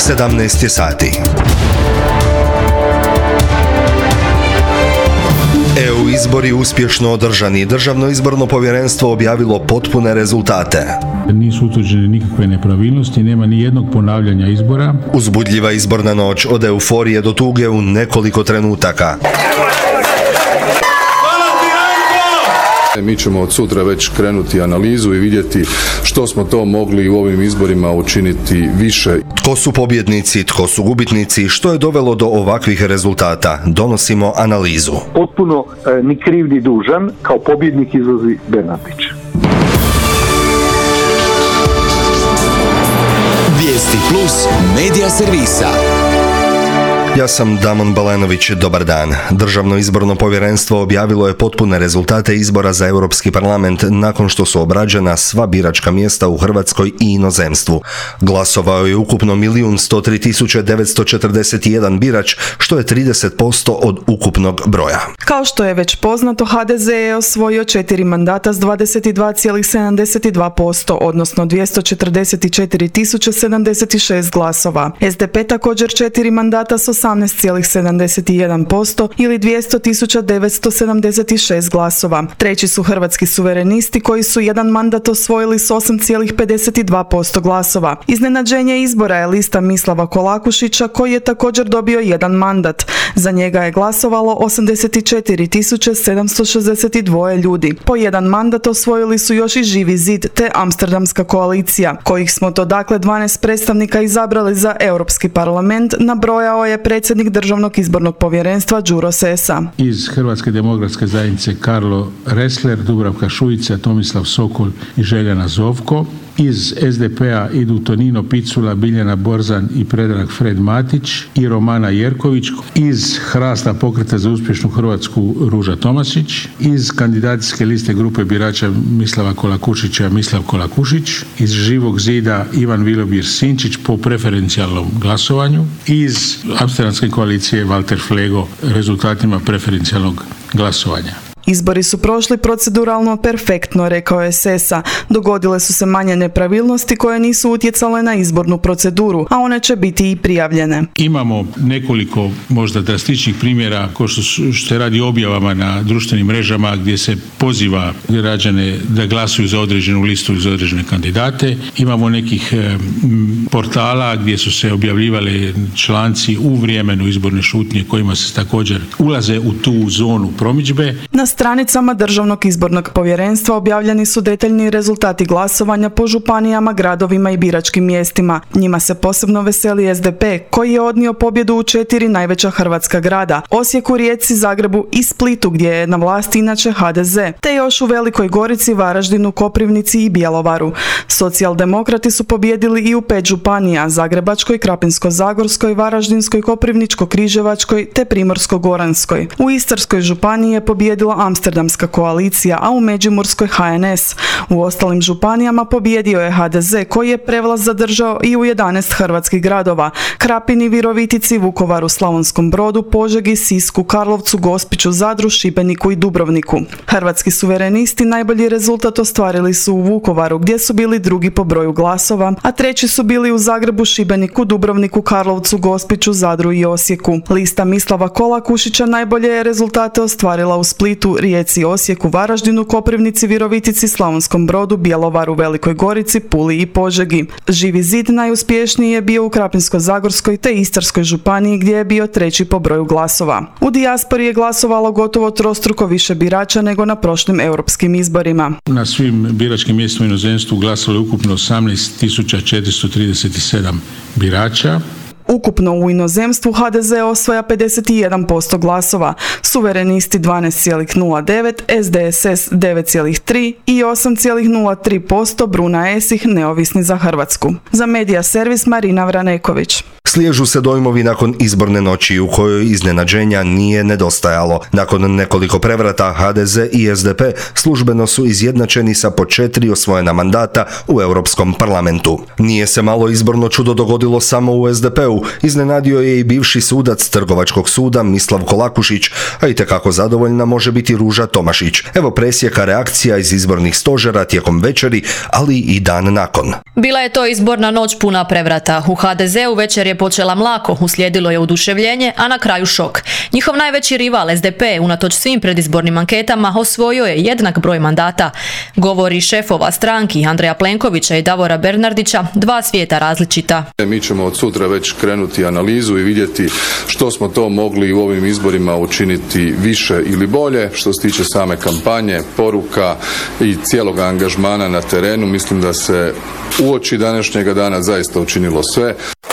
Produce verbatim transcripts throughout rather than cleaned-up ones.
sedamnaest je sati. E U izbori uspješno održani. Državno izborno povjerenstvo objavilo potpune rezultate. Nisu utvrđene nikakve nepravilnosti, nema ni jednog ponavljanja izbora. Uzbudljiva izborna noć od euforije do tuge u nekoliko trenutaka. Mi ćemo od sutra već krenuti analizu i vidjeti što smo to mogli u ovim izborima učiniti više. Tko su pobjednici, tko su gubitnici i što je dovelo do ovakvih rezultata? Donosimo analizu. Potpuno e, ni kriv ni dužan, kao pobjednik izlazi Bernardić. Vijesti plus medija servisa. Ja sam Damon Balenović, dobar dan. Državno izborno povjerenstvo objavilo je potpune rezultate izbora za Europski parlament nakon što su obrađena sva biračka mjesta u Hrvatskoj i inozemstvu. Glasovao je ukupno milijun sto tri tisuće devetsto četrdeset jedan birač, što je trideset posto od ukupnog broja. Kao što je već poznato, H D Z je osvojio četiri mandata s dvadeset dva zarez sedamdeset dva posto, odnosno dvjesto četrdeset četiri tisuće sedamdeset šest glasova. S D P također četiri mandata s osamnaest zarez sedamdeset jedan posto ili dvjesto tisuća devetsto sedamdeset šest glasova. Treći su Hrvatski suverenisti koji su jedan mandat osvojili s osam zarez pedeset dva posto glasova. Iznenađenje izbora je lista Mislava Kolakušića koji je također dobio jedan mandat. Za njega je glasovalo osamdeset četiri tisuće sedamsto šezdeset dva ljudi. Po jedan mandat osvojili su još i Živi zid te Amsterdamska koalicija, kojih smo to dakle dvanaest predstavnika izabrali za Europski parlament, nabrojao je predsjednik Državnog izbornog povjerenstva Đuro Sesa. Iz Hrvatske demokratske zajednice Karlo Ressler, Dubravka Šuica, Tomislav Sokol i Željana Zovko. Iz S D P-a idu Tonino Picula, Biljana Borzan i Predrag Fred Matić i Romana Jerković. Iz Hrasta pokreta za uspješnu Hrvatsku Ruža Tomasić. Iz kandidacijske liste grupe birača Mislava Kolakušića Mislav Kolakušić. Iz Živog zida Ivan Vilobir Sinčić po preferencijalnom glasovanju. Iz Amsterdamske koalicije Valter Flego rezultatima preferencijalnog glasovanja. Izbori su prošli proceduralno perfektno, rekao je Sesa. Dogodile su se manje nepravilnosti koje nisu utjecale na izbornu proceduru, a one će biti i prijavljene. Imamo nekoliko možda drastičnih primjera ko što, što se radi o objavama na društvenim mrežama gdje se poziva građane da glasuju za određenu listu i za određene kandidate. Imamo nekih e, portala gdje su se objavljivali članci u vremenu izborne šutnje kojima se također ulaze u tu zonu promidžbe. Na stranicama Državnog izbornog povjerenstva objavljeni su detaljni rezultati glasovanja po županijama, gradovima i biračkim mjestima. Njima se posebno veseli S D P, koji je odnio pobjedu u četiri najveća hrvatska grada: Osijeku, Rijeci, Zagrebu i Splitu, gdje je na vlasti inače H D Z, te još u Velikoj Gorici, Varaždinu, Koprivnici i Bjelovaru. Socijaldemokrati su pobijedili i u pet županija: Zagrebačkoj, Krapinsko-zagorskoj, Varaždinskoj, Koprivničko-križevačkoj te Primorsko-goranskoj. U Istarskoj županiji je pobijedila Amsterdamska koalicija, a u Međimurskoj H N S. U ostalim županijama pobijedio je H D Z, koji je prevlast zadržao i u jedanaest hrvatskih gradova: Krapini, Virovitici, Vukovaru, Slavonskom Brodu, Požegi, Sisku, Karlovcu, Gospiću, Zadru, Šibeniku i Dubrovniku. Hrvatski suverenisti najbolji rezultat ostvarili su u Vukovaru, gdje su bili drugi po broju glasova, a treći su bili u Zagrebu, Šibeniku, Dubrovniku, Karlovcu, Gospiću, Zadru i Osijeku. Lista Mislava Kolakušića najbolje je rezultate ostvarila u Splitu, Rijeci, Osijeku, Varaždinu, Koprivnici, Virovitici, Slavonskom Brodu, Bjelovaru, Velikoj Gorici, Puli i Požegi. Živi zid najuspješniji je bio u Krapinsko-zagorskoj te Istarskoj županiji, gdje je bio treći po broju glasova. U dijaspori je glasovalo gotovo trostruko više birača nego na prošlim europskim izborima. Na svim biračkim mjestima u inozemstvu glasovalo ukupno osamnaest tisuća četiristo trideset sedam birača. Ukupno u inozemstvu H D Z osvaja pedeset jedan posto glasova, suverenisti dvanaest zarez nula devet, S D S S devet zarez tri i osam zarez nula tri posto, Bruna Esih, neovisni za Hrvatsku. Za medija servis Marina Vraneković. Sliježu se dojmovi nakon izborne noći u kojoj iznenađenja nije nedostajalo. Nakon nekoliko prevrata H D Z i S D P službeno su izjednačeni sa po četiri osvojena mandata u Europskom parlamentu. Nije se malo izborno čudo dogodilo samo u S D P-u, iznenadio je i bivši sudac Trgovačkog suda Mislav Kolakušić, a itekako zadovoljna može biti Ruža Tomašić. Evo presjeka reakcija iz izbornih stožera tijekom večeri, ali i dan nakon. Bila je to izborna noć puna prevrata. U ha de zeu večer je počela mlako, uslijedilo je oduševljenje, a na kraju šok. Njihov najveći rival es de pe, unatoč svim predizbornim anketama, osvojio je jednak broj mandata. Govori šefova stranki Andreja Plenkovića i Davora Bernardića, dva svijeta različita. Mi ćemo od sutra već krenuti analizu i vidjeti što smo to mogli u ovim izborima učiniti više ili bolje. Što se tiče same kampanje, poruka i cijelog angažmana na terenu, mislim da se uoči današnjega dana zaista učinilo sve.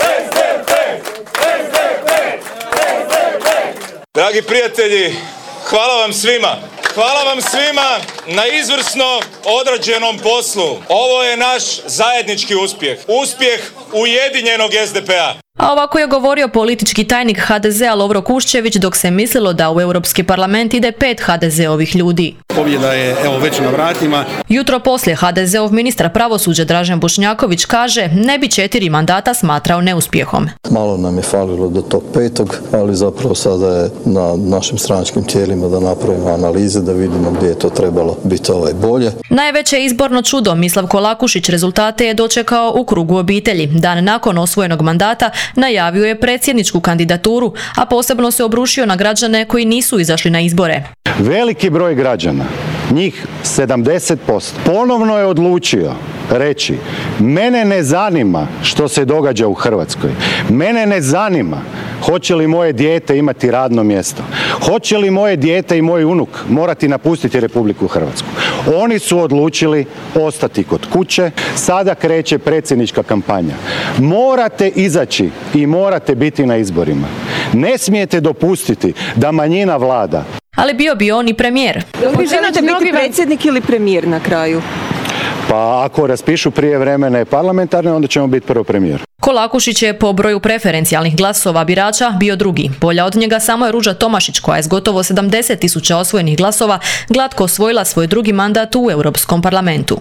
Dragi prijatelji, hvala vam svima. Hvala vam svima na izvrsno odrađenom poslu. Ovo je naš zajednički uspjeh. Uspjeh ujedinjenog es de pe a. A ovako je govorio politički tajnik ha de zea Lovro Kuščević dok se mislilo da u Europski parlament ide pet ha de zeovih ljudi. Pobjeda je evo već na vratima. Jutro poslije ha de zeov ministar pravosuđa Dražen Bošnjaković kaže ne bi četiri mandata smatrao neuspjehom. Malo nam je falilo do tog petog, ali zapravo sada je na našim stranačkim tijelima da napravimo analize, da vidimo gdje je to trebalo biti ovaj bolje. Najveće izborno čudo Mislav Kolakušić rezultate je dočekao u krugu obitelji. Dan nakon osvojenog mandata najavio je predsjedničku kandidaturu, a posebno se obrušio na građane koji nisu izašli na izbore. Veliki broj građana, njih sedamdeset posto, ponovno je odlučio reći mene ne zanima što se događa u Hrvatskoj. Mene ne zanima hoće li moje dijete imati radno mjesto. Hoće li moje dijete i moj unuk morati napustiti Republiku Hrvatsku. Oni su odlučili ostati kod kuće. Sada kreće predsjednička kampanja. Morate izaći i morate biti na izborima. Ne smijete dopustiti da manjina vlada. Ali bio bi on i premijer. Vi želite biti predsjednik ili premijer na kraju? Pa ako raspišu prijevremene parlamentarne, onda ćemo biti prvo premijer. Kolakušić je po broju preferencijalnih glasova birača bio drugi. Bolja od njega samo je Ruža Tomašić koja je s gotovo sedamdeset tisuća osvojenih glasova glatko osvojila svoj drugi mandat u Europskom parlamentu.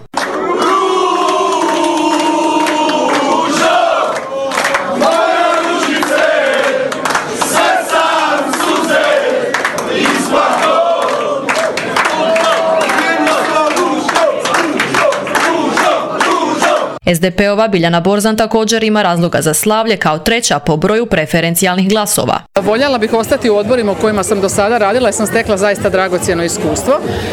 es de pe ova Biljana Borzan također ima razloga za slavlje kao treća po broju preferencijalnih glasova. Voljela bih ostati u odborima u kojima sam do sada radila jer sam stekla zaista dragocjeno iskustvo.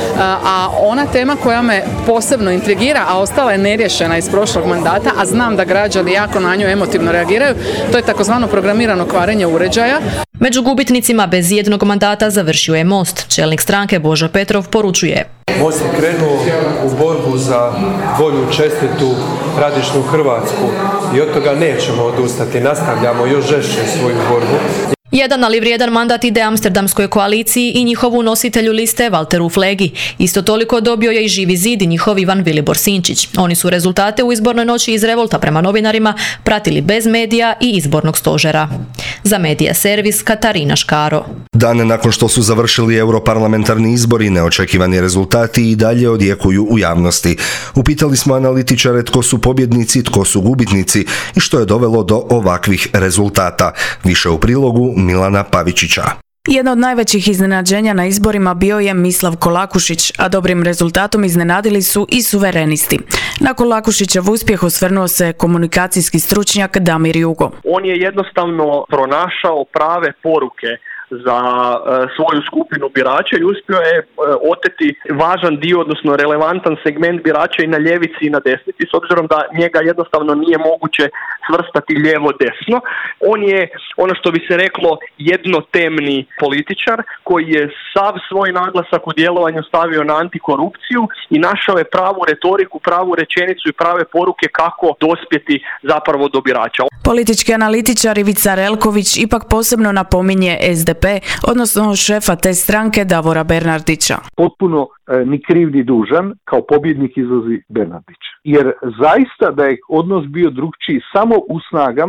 A ona tema koja me posebno intrigira, a ostala je neriješena iz prošlog mandata, a znam da građani jako na nju emotivno reagiraju, to je takozvano programirano kvarenje uređaja. Među gubitnicima bez jednog mandata završio je Most. Čelnik stranke Božo Petrov poručuje. Most je krenuo u borbu za bolju, čestitu, radišnu Hrvatsku i od toga nećemo odustati. Nastavljamo još žešće svoju borbu. Jedan ali vrijedan mandat ide Amsterdamskoj koaliciji i njihovu nositelju liste Valteru Flegi. Isto toliko dobio je i Živi zid i njihov Ivan Vilibor Sinčić. Oni su rezultate u izbornoj noći iz revolta prema novinarima pratili bez medija i izbornog stožera. Za Medija servis Katarina Škaro. Dan nakon što su završili europarlamentarni izbori, neočekivani rezultati i dalje odjekuju u javnosti. Upitali smo analitičare tko su pobjednici, tko su gubitnici i što je dovelo do ovakvih rezultata. Više u prilogu Milana Pavičića. Jedno od najvećih iznenađenja na izborima bio je Mislav Kolakušić, a dobrim rezultatom iznenadili su i suverenisti. Na Kolakušićev uspjeh osvrnuo se komunikacijski stručnjak Damir Jugo. On je jednostavno pronašao prave poruke za e, svoju skupinu birača i uspio je e, oteti važan dio, odnosno relevantan segment birača i na ljevici i na desnici, s obzirom da njega jednostavno nije moguće svrstati lijevo-desno. On je, ono što bi se reklo, jednotemni političar koji je sav svoj naglasak u djelovanju stavio na antikorupciju i našao je pravu retoriku, pravu rečenicu i prave poruke kako dospjeti zapravo do birača. Politički analitičar Ivica Relković ipak posebno napominje es de pe, odnosno šefa te stranke Davora Bernardića. Potpuno e, ni kriv ni dužan, kao pobjednik izlazi Bernardić. Jer zaista da je odnos bio drugčiji samo u snagama,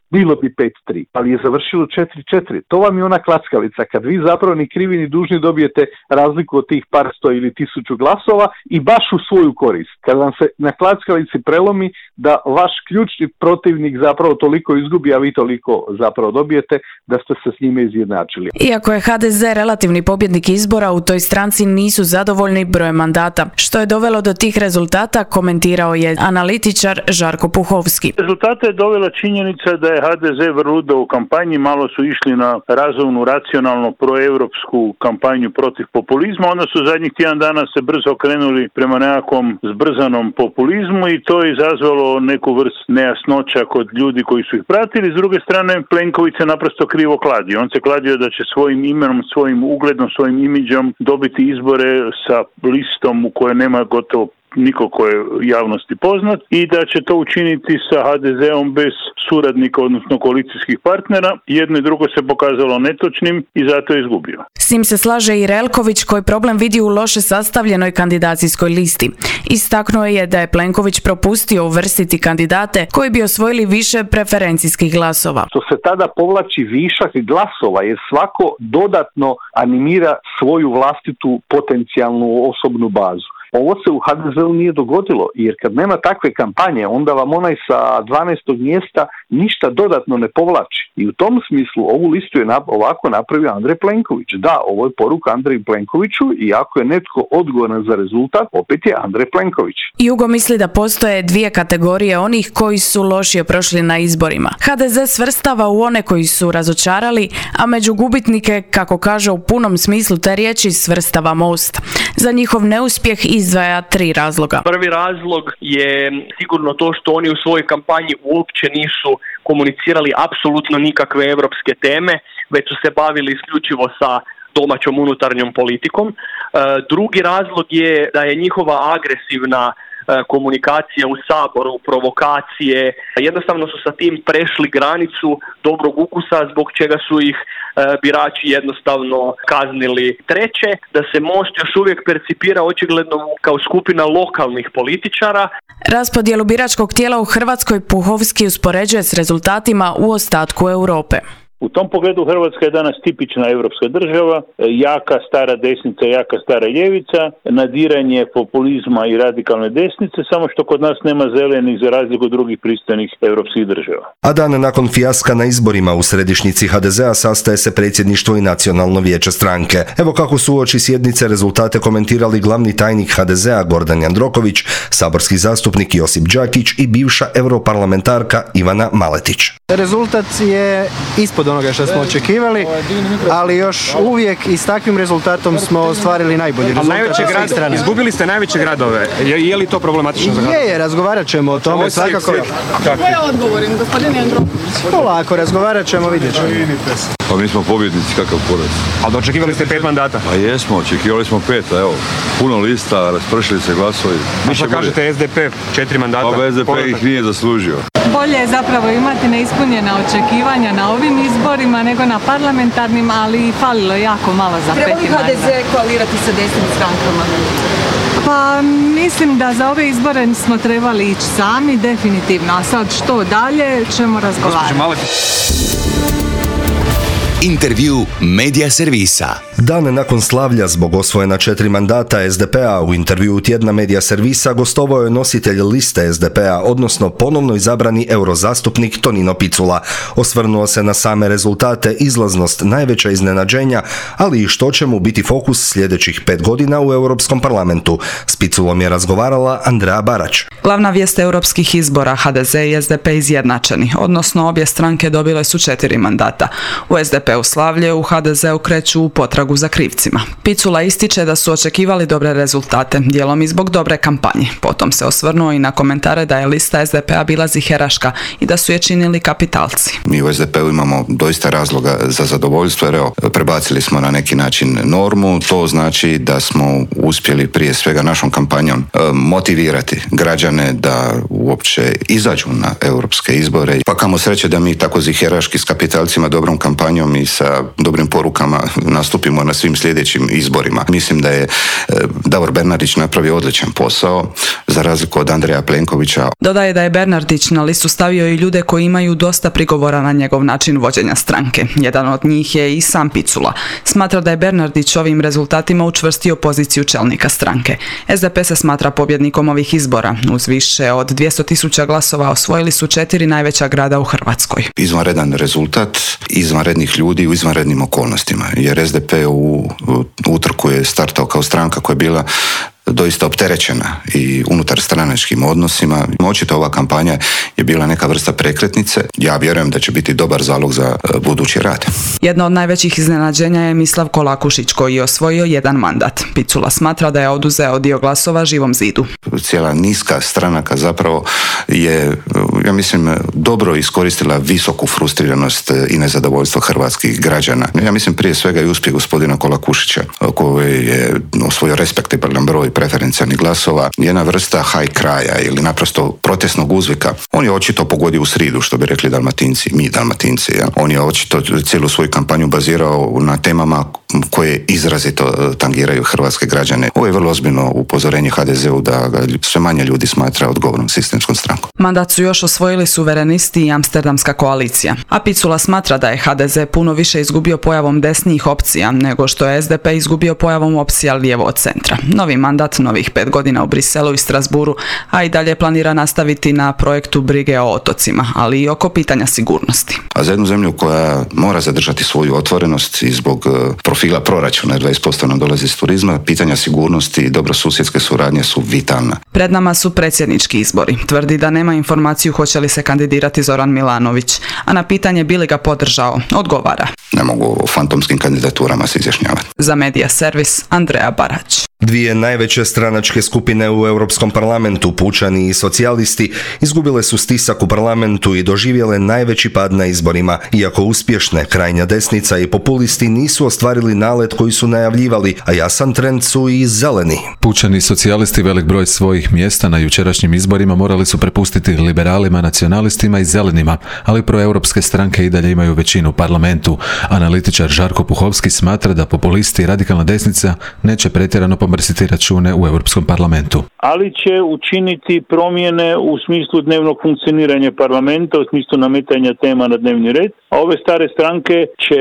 bilo bi pet tri, ali je završilo četiri četiri. To vam je ona klackalica, kad vi zapravo ni krivi ni dužni dobijete razliku od tih par sto ili tisuću glasova i baš u svoju korist. Kad vam se na klackalici prelomi da vaš ključni protivnik zapravo toliko izgubi, a vi toliko zapravo dobijete, da ste se s njime izjednačili. Iako je ha de ze relativni pobjednik izbora, u toj stranci nisu zadovoljni brojem mandata. Što je dovelo do tih rezultata, komentirao je analitičar Žarko Puhovski. Rezultate je dovela činjenica da je ha de ze vrlo u kampanji, malo su išli na razumnu, racionalno proevropsku kampanju protiv populizma, onda su zadnjih tjedan dana se brzo okrenuli prema nekakvom zbrzanom populizmu i to je izazvalo neku vrst nejasnoća kod ljudi koji su ih pratili. S druge strane, Plenković se naprosto krivo kladio. On se kladio da će svojim imenom, svojim ugledom, svojim imidžom dobiti izbore sa listom u kojoj nema gotovo niko ko je javnosti poznat i da će to učiniti sa ha de zeom bez suradnika, odnosno koalicijskih partnera. Jedno i drugo se pokazalo netočnim i zato je izgubio. S njim se slaže i Relković, koji problem vidi u loše sastavljenoj kandidacijskoj listi. Istaknuo je da je Plenković propustio uvrstiti kandidate koji bi osvojili više preferencijskih glasova. To se tada povlači višak glasova jer svako dodatno animira svoju vlastitu potencijalnu osobnu bazu. Ovo se u ha de zeu nije dogodilo, jer kad nema takve kampanje, onda vam onaj sa dvanaestog mjesta ništa dodatno ne povlači. I u tom smislu ovu listu je ovako napravio Andrej Plenković. Da, ovo je poruka Andreju Plenkoviću i ako je netko odgovoran za rezultat, opet je Andrej Plenković. Jugo misli da postoje dvije kategorije onih koji su lošije prošli na izborima. ha de ze svrstava u one koji su razočarali, a među gubitnike, kako kaže u punom smislu te riječi, svrstava Most. Za njihov neuspjeh izdvaja tri razloga. Prvi razlog je sigurno to što oni u svojoj kampanji uopće nisu komunicirali apsolutno nikakve europske teme, već su se bavili isključivo sa domaćom unutarnjom politikom. Drugi razlog je da je njihova agresivna komunikacija u Saboru, provokacije, jednostavno su sa tim prešli granicu dobrog ukusa zbog čega su ih birači jednostavno kaznili. Treće, da se Most još uvijek percipira očigledno kao skupina lokalnih političara. Raspodjelu biračkog tijela u Hrvatskoj Puhovski uspoređuje s rezultatima u ostatku Europe. U tom pogledu Hrvatska je danas tipična europska država, jaka stara desnica, jaka stara ljevica, nadiranje populizma i radikalne desnice, samo što kod nas nema zelenih za razliku od drugih pristojnih europskih država. A dan nakon fijaska na izborima u središnjici ha de zea sastaje se predsjedništvo i nacionalno vijeće stranke. Evo kako su uoči sjednice rezultate komentirali glavni tajnik ha de zea Gordan Jandroković, saborski zastupnik Josip Đakić i bivša europarlamentarka Ivana Maletić. Rezultat je ispod onoga što smo očekivali, ali još uvijek i s takvim rezultatom smo ostvarili najbolji rezultat. Grad, izgubili ste najveće gradove. Je, je li to problematično za grad? Je, je, razgovarat ćemo o tome svakako. Ko je odgovorin, gospodin Jandroković? Polako, razgovarat ćemo, vidjet ćemo. Pa mi smo pobjednici, kakav poraz. Ali očekivali ste pet mandata? Pa jesmo, očekivali smo pet, a evo, puno lista, raspršili se glasovi. A što kažete es de pe, četiri mandata? Pa es de pe ih nije zaslužio. Bolje je zapravo imati neispunjena očekivanja na ovim izborima nego na parlamentarnim, ali falilo je jako malo za peti mandat. Treba li ha de ze koalirati sa desnim strankama? Pa mislim da za ove izbore smo trebali ići sami, definitivno. A sad što dalje ćemo razgovarati. Intervju Medija servisa. Dan nakon slavlja zbog osvojena četiri mandata es de pe a u intervjuu tjedna Medija servisa gostovao je nositelj liste es de pe a, odnosno ponovno izabrani eurozastupnik Tonino Picula. Osvrnuo se na same rezultate, izlaznost, najveća iznenađenja, ali i što će mu biti fokus sljedećih pet godina u Europskom parlamentu. S Piculom je razgovarala Andrea Barać. Glavna vijest europskih izbora, ha de ze i es de pe izjednačeni, odnosno obje stranke dobile su četiri mandata. U es de pe u slavlje, u ha de zeu kreću u potragu za krivcima. Picula ističe da su očekivali dobre rezultate, dijelom i zbog dobre kampanje. Potom se osvrnuo i na komentare da je lista es de pe a bila ziheraška i da su je činili kapitalci. Mi u es de pe-u imamo doista razloga za zadovoljstvo, jer evo, prebacili smo na neki način normu, to znači da smo uspjeli prije svega našom kampanjom motivirati građane da uopće izađu na europske izbore. Pa kamo sreće da mi tako ziheraški s kapitalcima, dobrom kampanjom i sa dobrim porukama nastupimo na svim sljedećim izborima. Mislim da je Davor Bernardić napravio odličan posao, za razliku od Andreja Plenkovića. Dodaje da je Bernardić na listu stavio i ljude koji imaju dosta prigovora na njegov način vođenja stranke. Jedan od njih je i sam Picula. Smatra da je Bernardić ovim rezultatima učvrstio poziciju čelnika stranke. es de pe se smatra pobjednikom ovih izbora. Uz više od dvjesto tisuća glasova osvojili su četiri najveća grada u Hrvatskoj. Izvanredan rezultat izvanrednih ljudi u izvanrednim okolnostima, jer es de pe u utrku je startao kao stranka koja je bila doista opterećena i unutar stranačkim odnosima. Očito ova kampanja je bila neka vrsta prekretnice. Ja vjerujem da će biti dobar zalog za budući rad. Jedno od najvećih iznenađenja je Mislav Kolakušić koji je osvojio jedan mandat. Picula smatra da je oduzeo dio glasova Živom zidu. Cijela niska stranaka zapravo je, ja mislim, dobro iskoristila visoku frustriranost i nezadovoljstvo hrvatskih građana. Ja mislim prije svega i uspjeh gospodina Kolakušića koji je osvojio respektabilan broj preferencijalnih glasova, jedna vrsta high kraja ili naprosto protestnog uzvika. On je očito pogodio u sridu, što bi rekli Dalmatinci, mi Dalmatinci. Ja. On je očito cijelu svoju kampanju bazirao na temama koje izrazito tangiraju hrvatske građane. Ovo je vrlo ozbiljno upozorenje ha de zeu da ga sve manje ljudi smatra odgovornom sistemskom strankom. Mandat su još osvojili suverenisti i Amsterdamska koalicija. A Picula smatra da je ha de ze puno više izgubio pojavom desnijih opcija nego što je es de pe izgubio pojavom opcija lijevo od centra. Novi mandat novih pet godina u Briselu i Strasburu, a i dalje planira nastaviti na projektu brige o otocima, ali i oko pitanja sigurnosti. A za jednu zemlju koja mora zadržati svoju otvorenost i zbog profila proračuna, dvadeset posto nam dolazi iz turizma, pitanja sigurnosti i dobrosusjedske suradnje su vitalna. Pred nama su predsjednički izbori. Tvrdi da nema informaciju hoće li se kandidirati Zoran Milanović, a na pitanje bi li ga podržao, odgovara: ne mogu o fantomskim kandidaturama se izjašnjavati. Za Medija servis Andreja Barać. Dvije najveće stranačke skupine u Europskom parlamentu, pučani i socijalisti, izgubile su stisak u parlamentu i doživjele najveći pad na izborima. Iako uspješne, krajnja desnica i populisti nisu ostvarili nalet koji su najavljivali, a jasan trend su i zeleni. Pučani i socijalisti velik broj svojih mjesta na jučerašnjim izborima morali su prepustiti liberalima, nacionalistima i zelenima, ali proeuropske stranke i dalje imaju većinu u parlamentu. Analitičar Žarko Puhovski smatra da populisti i radikalna desnica neće pretjerano pomrsiti račune u Europskom parlamentu. Ali će učiniti promjene u smislu dnevnog funkcioniranja parlamenta, u smislu nametanja tema na dnevni red, a ove stare stranke će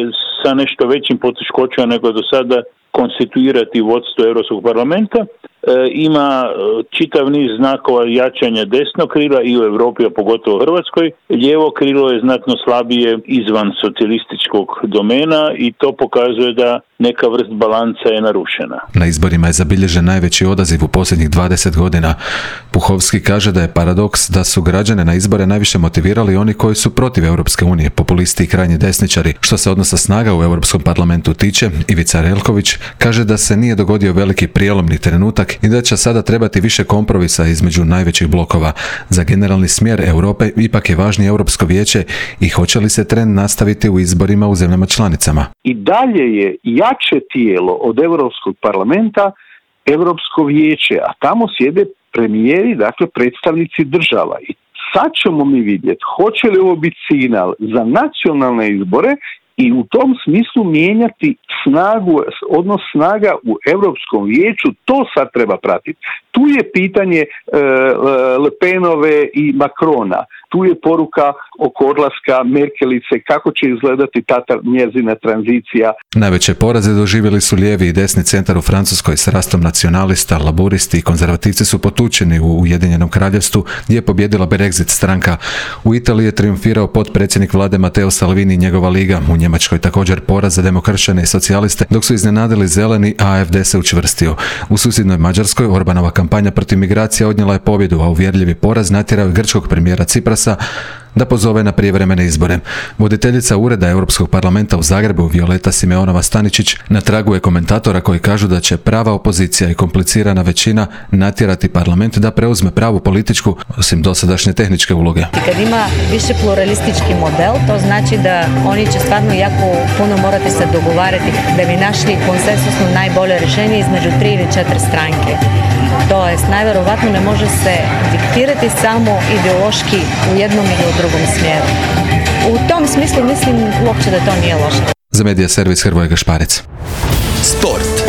sa nešto većim poteškoćama nego do sada konstituirati vodstvo Europskog parlamenta. E, ima čitav niz znakova jačanja desnog krila i u Europi, a pogotovo u Hrvatskoj. Lijevo krilo je znatno slabije izvan socijalističkog domena i to pokazuje da neka vrst balansa je narušena. Na izborima je zabilježen najveći odaziv u posljednjih dvadeset godina. Puhovski kaže da je paradoks da su građane na izbore najviše motivirali oni koji su protiv Europske unije, populisti i krajnji desničari. Što se odnosa snaga u Europskom parlamentu tiče, Ivica Relković kaže da se nije dogodio veliki prijelomni trenutak i da će sada trebati više kompromisa između najvećih blokova. Za generalni smjer Europe ipak je važnije Europsko vijeće i hoće li se trend nastaviti u izborima u zemljama članicama. I dalje je jače tijelo od Europskog parlamenta Europsko vijeće, a tamo sjede premijeri, dakle predstavnici država. I sad ćemo mi vidjeti hoće li ovo biti signal za nacionalne izbore i u tom smislu mijenjati snagu, odnos snaga u Europskom vijeću, to sad treba pratiti. Tu je pitanje e, Le Penove i Macrona. Tu je poruka oko odlaska Merkelice, kako će izgledati ta njezina tranzicija. Najveće poraze doživjeli su lijevi i desni centar u Francuskoj s rastom nacionalista, laburisti i konzervativci su potučeni u Ujedinjenom kraljevstvu gdje je pobjedila Brexit stranka. U Italiji je triumfirao potpredsjednik vlade Matteo Salvini i njegova liga. U Njemačkoj također poraz za demokršćane i socijaliste, dok su iznenadili zeleni, a a ef de se učvrstio. U susjednoj Mađarskoj Orbanova kampanja protiv migracija odnijela je pobjedu, a uvjerljivi poraz natjerao je grčkog premijera Ciprasa da pozove na prijevremene izbore. Voditeljica Ureda Europskog parlamenta u Zagrebu, Violeta Simeonova Staničić, na tragu je komentatora koji kažu da će prava opozicija i komplicirana većina natjerati parlament da preuzme pravu političku, osim dosadašnje tehničke uloge. Kad ima više pluralistički model, to znači da oni će stvarno jako puno morati se dogovarati da bi našli konsensusno najbolje rješenje između tri ili četiri stranke. To jest najverovatno ne može se diktirati samo ideološki u jednom ili u drugom smjeru. U tom smislu mislim uopće da to nije loše. Za Medija servis Hrvoje Gašparec. Sport.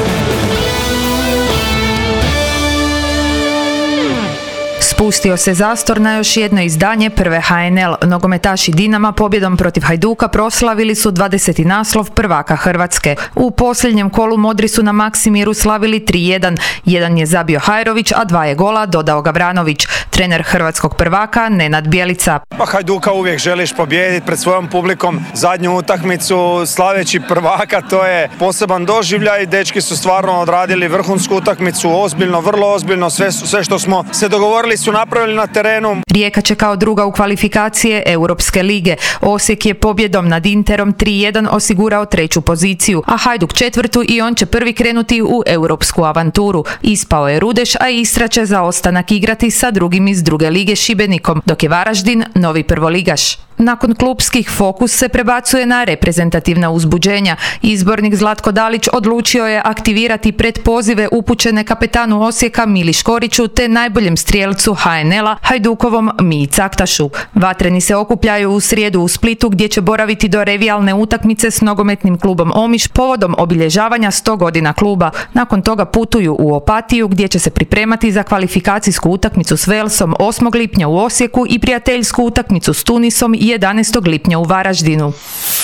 Spustio se zastor na još jedno izdanje prve ha en el. Nogometaši Dinama pobjedom protiv Hajduka proslavili su dvadeseti naslov prvaka Hrvatske. U posljednjem kolu modri su na Maksimiru slavili tri jedan. Jedan je zabio Hajrović, a dva je gola dodao Gavranović. Trener hrvatskog prvaka Nenad Bjelica. Pa Hajduka uvijek želiš pobijediti pred svojom publikom. Zadnju utakmicu slaveći prvaka, to je poseban doživljaj. Dečki su stvarno odradili vrhunsku utakmicu, ozbiljno, vrlo ozbiljno. Sve, sve što smo se dogovorili su napravili na terenu. Rijeka će kao druga u kvalifikacije Europske lige. Osijek je pobjedom nad Interom tri jedan osigurao treću poziciju, a Hajduk četvrtu i on će prvi krenuti u europsku avanturu. Ispao je Rudeš, a Istra će za ostanak igrati sa drugim iz druge lige Šibenikom, dok je Varaždin novi prvoligaš. Nakon klupskih fokus se prebacuje na reprezentativna uzbuđenja. Izbornik Zlatko Dalić odlučio je aktivirati predpozive upućene kapetanu Osijeka Mili Škoriću te najboljem strijelcu ha en el-a Hajdukovom Miji Caktašu. Vatreni se okupljaju u srijedu u Splitu gdje će boraviti do revijalne utakmice s nogometnim klubom Omiš povodom obilježavanja sto godina kluba. Nakon toga putuju u Opatiju gdje će se pripremati za kvalifikacijsku utakmicu s Velsom osmog lipnja u Osijeku i prijateljsku utakmicu s Tunisom jedanaestog lipnja u Varaždinu.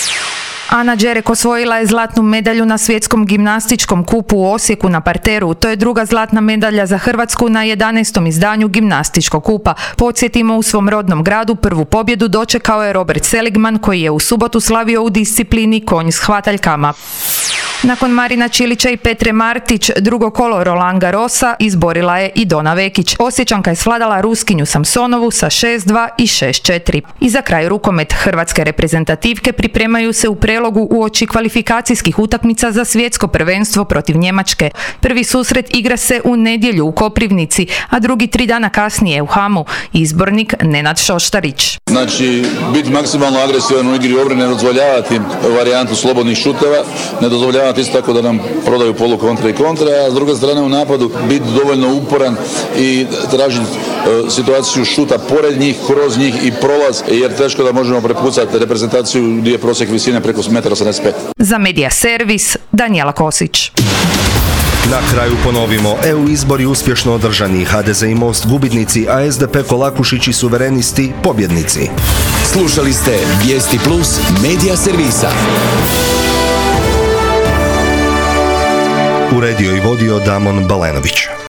Ana Đerek osvojila je zlatnu medalju na svjetskom gimnastičkom kupu u Osijeku na parteru. To je druga zlatna medalja za Hrvatsku na jedanaestom izdanju gimnastičkog kupa. Podsjetimo, u svom rodnom gradu prvu pobjedu dočekao je Robert Seligman koji je u subotu slavio u disciplini konj s hvataljkama. Nakon Marina Čilića i Petre Martić, drugo kolo Roland Garrosa izborila je i Dona Vekić. Osječanka je svladala Ruskinju Samsonovu sa šest dva i šest četiri. I za kraj rukomet. Hrvatske reprezentativke pripremaju se u prelogu uoči kvalifikacijskih utakmica za svjetsko prvenstvo protiv Njemačke. Prvi susret igra se u nedjelju u Koprivnici, a drugi tri dana kasnije u Hamu. Izbornik Nenad Šoštarić. Znači, biti maksimalno agresivan u igri obrane, ne dozvoljavati varijantu slobodnih šuteva, ne dozvoljavati isto tako da nam prodaju polu kontra i kontra, a s druge strane u napadu biti dovoljno uporan i tražiti uh, situaciju šuta pored njih, kroz njih i prolaz, jer teško da možemo prepucati reprezentaciju gdje je prosjek visine preko jedan osamdeset pet. Za Medija servis Danijela Kosić. Na kraju ponovimo, E U izbori uspješno održani, ha de ze i Most gubitnici, a es de pe Kolakušić i suverenisti pobjednici. Slušali ste Vijesti Plus Medija servisa. Uredio i vodio Damon Balenović.